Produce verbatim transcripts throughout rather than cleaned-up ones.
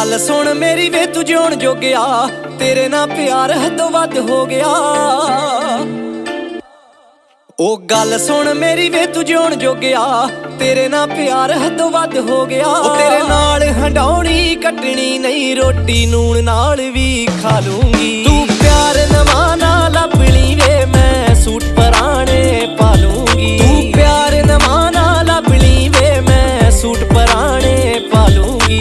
गल सुन मेरी वे तू जिउण जोगिया, तेरे नाल प्यार हदों वध हो गया। ओ गल सुन मेरी वे तू जिउण जोगिया, तेरे नाल प्यार हदों वध हो गया। ओ तेरे नाल हंडाउणी कटनी नहीं, रोटी नून नाल भी खा लूंगी। तू प्यार नवां ना लभ ली वे, मैं सूट पराने पा लूंगी। तू प्यार नवां ना लभ ली वे, मैं सूट पराने पा लूंगी।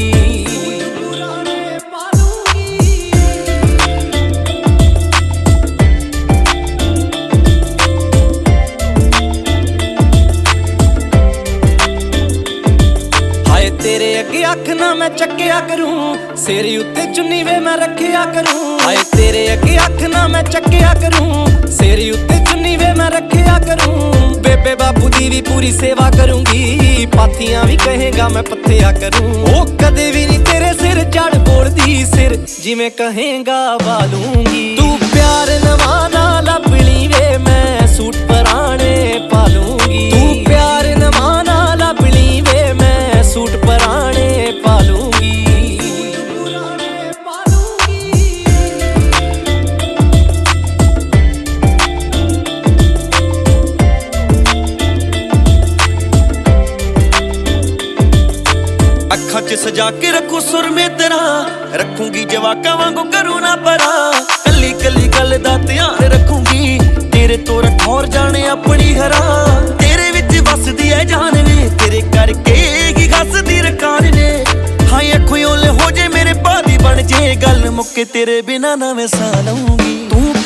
तेरे अगे अख ना मैं चक्या करूं, सिर उत्ते चुन्नी वे मैं रखिया करूं। हाय तेरे अगे अख ना मैं चक्या करूं, सिर उत्ते चुन्नी वे मैं रखिया करूं। बेबे बापू दी भी पूरी सेवा करूंगी, पाथियां भी कहेगा मैं पत्थिया करूं। ओ कदे भी नहीं तेरे सिर चढ़ बोलदी, सिर जिवें कहेगा वालूंगी। तू प्यार नवां ना लभ ली वे, मैं सूट पराने पा लूंगी। तू प्यार नवां ना लभ ली वे, मैं सूट पराने पा लूंगी। अखां च सजा के रखू सुर में तेरा, रखूंगी जवाका वांगू करूं ना परा। कली कली गल दा ध्यान रखूंगी, तेरे तो रखौर जाने अपनी हरा। तेरे विच वसदी है जान वे, तेरे करके ही हसदी रकान ने। हां अखों ओले हो जे मेरे पादी बन जे, गल मुक्के तेरे बिना ना मैं सा लूंगी। तू